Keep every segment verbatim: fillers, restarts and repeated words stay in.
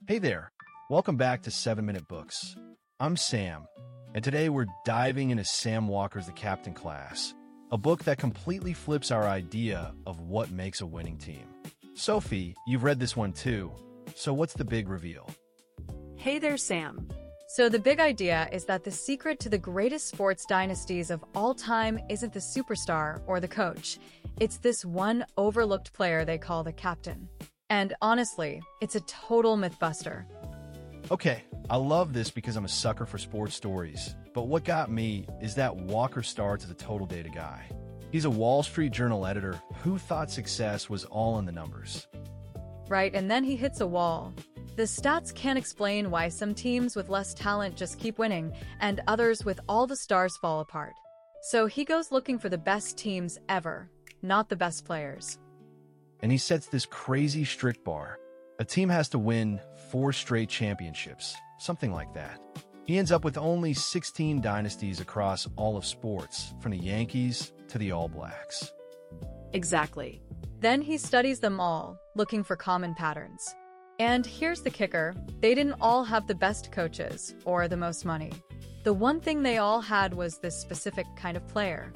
Hey there, welcome back to seven Minute Books. I'm Sam, and today we're diving into Sam Walker's The Captain Class, a book that completely flips our idea of what makes a winning team. Sophie, you've read this one too, so what's the big reveal? Hey there, Sam. So the big idea is that the secret to the greatest sports dynasties of all time isn't the superstar or the coach. It's this one overlooked player they call the captain. And honestly, it's a total mythbuster. Okay, I love this because I'm a sucker for sports stories, but what got me is that Walker starts as a total data guy. He's a Wall Street Journal editor who thought success was all in the numbers. Right, and then he hits a wall. The stats can't explain why some teams with less talent just keep winning, and others with all the stars fall apart. So he goes looking for the best teams ever, not the best players. And he sets this crazy strict bar. A team has to win four straight championships, something like that. He ends up with only sixteen dynasties across all of sports, from the Yankees to the All Blacks. Exactly. Then he studies them all, looking for common patterns. And here's the kicker, they didn't all have the best coaches or the most money. The one thing they all had was this specific kind of player.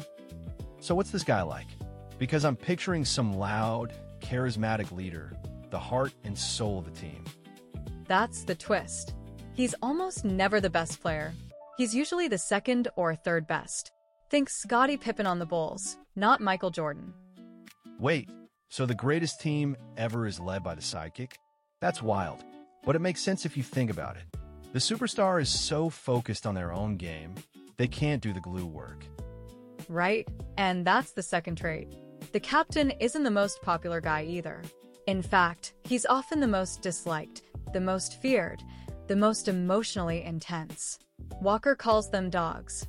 So what's this guy like? Because I'm picturing some loud, charismatic leader, the heart and soul of the team. That's the twist. He's almost never the best player. He's usually the second or third best. Think Scottie Pippen on the Bulls, not Michael Jordan. Wait, so the greatest team ever is led by the sidekick? That's wild, but it makes sense if you think about it. The superstar is so focused on their own game, they can't do the glue work. Right? And that's the second trait. The captain isn't the most popular guy either. In fact, he's often the most disliked, the most feared, the most emotionally intense. Walker calls them dogs.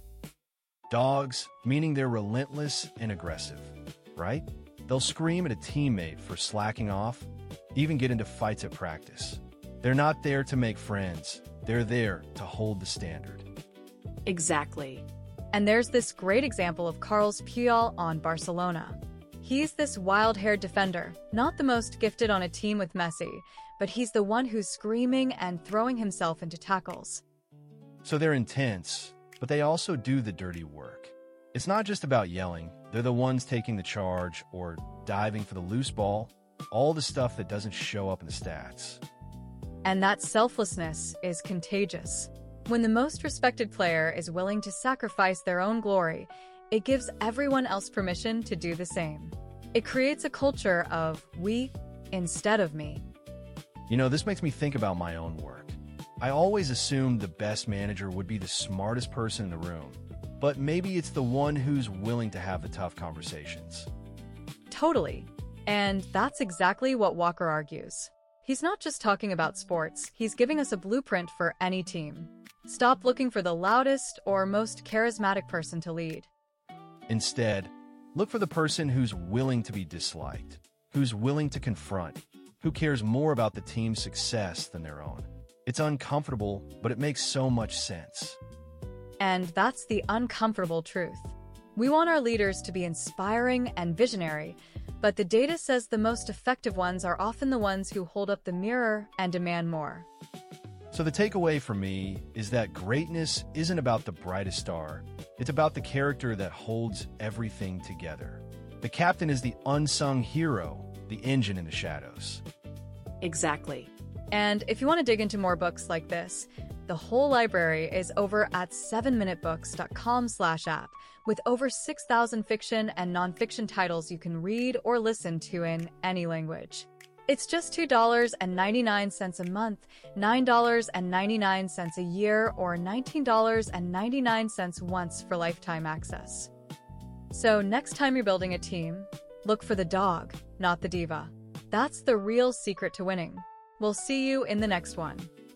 Dogs, meaning they're relentless and aggressive, right? They'll scream at a teammate for slacking off, even get into fights at practice. They're not there to make friends. They're there to hold the standard. Exactly. And there's this great example of Carles Puyol on Barcelona. He's this wild-haired defender, not the most gifted on a team with Messi, but he's the one who's screaming and throwing himself into tackles. So they're intense, but they also do the dirty work. It's not just about yelling. They're the ones taking the charge or diving for the loose ball, all the stuff that doesn't show up in the stats. And that selflessness is contagious. When the most respected player is willing to sacrifice their own glory, it gives everyone else permission to do the same. It creates a culture of we instead of me. You know, this makes me think about my own work. I always assumed the best manager would be the smartest person in the room, but maybe it's the one who's willing to have the tough conversations. Totally. And that's exactly what Walker argues. He's not just talking about sports, he's giving us a blueprint for any team. Stop looking for the loudest or most charismatic person to lead. Instead, look for the person who's willing to be disliked, who's willing to confront, who cares more about the team's success than their own. It's uncomfortable, but it makes so much sense. And that's the uncomfortable truth. We want our leaders to be inspiring and visionary, but the data says the most effective ones are often the ones who hold up the mirror and demand more. So the takeaway for me is that greatness isn't about the brightest star. It's about the character that holds everything together. The captain is the unsung hero, the engine in the shadows. Exactly. And if you want to dig into more books like this, the whole library is over at seven minute books dot com slash app with over six thousand fiction and nonfiction titles you can read or listen to in any language. It's just two dollars and ninety-nine cents a month, nine dollars and ninety-nine cents a year, or nineteen dollars and ninety-nine cents once for lifetime access. So next time you're building a team, look for the dog, not the diva. That's the real secret to winning. We'll see you in the next one.